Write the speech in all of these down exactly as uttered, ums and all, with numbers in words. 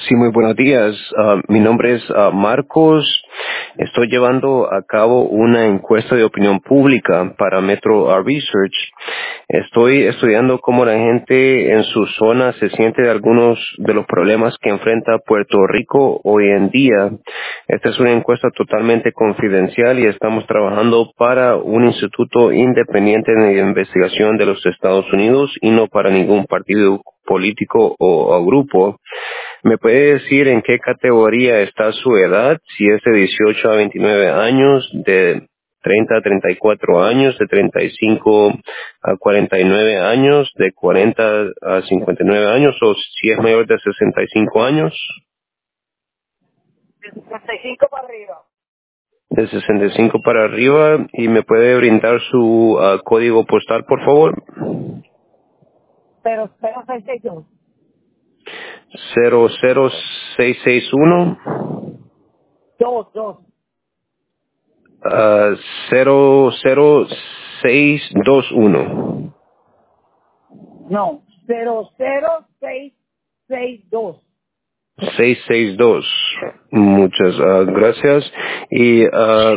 Sí, muy buenos días. Ah, mi nombre es ah, Marcos. Estoy llevando a cabo una encuesta de opinión pública para Metro ah, Research. Estoy estudiando cómo la gente en su zona se siente de algunos de los problemas que enfrenta Puerto Rico hoy en día. Esta es una encuesta totalmente confidencial y estamos trabajando para un instituto independiente de investigación de los Estados Unidos y no para ningún partido político o, o grupo. ¿Me puede decir en qué categoría está su edad? Si es de dieciocho a veintinueve años, de treinta a treinta y cuatro años, de treinta y cinco a cuarenta y nueve años, de cuarenta a cincuenta y nueve años, o si es mayor de sesenta y cinco años. De sesenta y cinco para arriba. De sesenta y cinco para arriba. ¿Y me puede brindar su ah, código postal, por favor? Pero cero seis seis dos. Cero cero seis seis uno. Dos, dos. Ah, cero cero seis dos uno. No, cero cero seis seis dos. seis seis dos. Muchas ah, gracias. Y ah,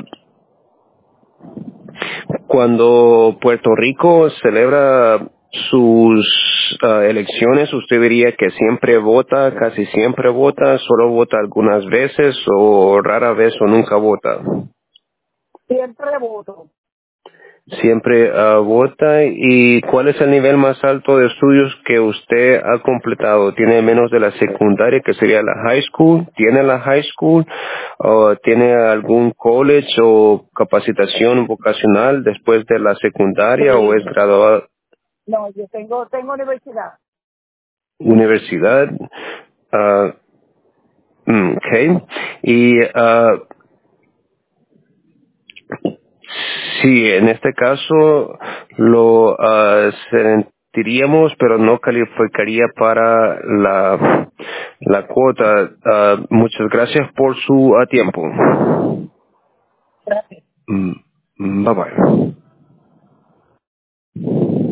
cuando Puerto Rico celebra sus ah, elecciones, ¿usted diría que siempre vota, casi siempre vota, solo vota algunas veces o rara vez o nunca vota? Siempre voto. Siempre ah, vota. ¿Y cuál es el nivel más alto de estudios que usted ha completado? ¿Tiene menos de la secundaria, que sería la high school? ¿Tiene la high school? ¿O tiene algún college o capacitación vocacional después de la secundaria o es Sí. graduado No, yo tengo, tengo universidad. universidad? Ah, mm, okay. Y ah, sí, en este caso lo ah, sentiríamos, pero no calificaría para la, la cuota. Ah, muchas gracias por su ah, tiempo. Gracias. Mm, Bye bye.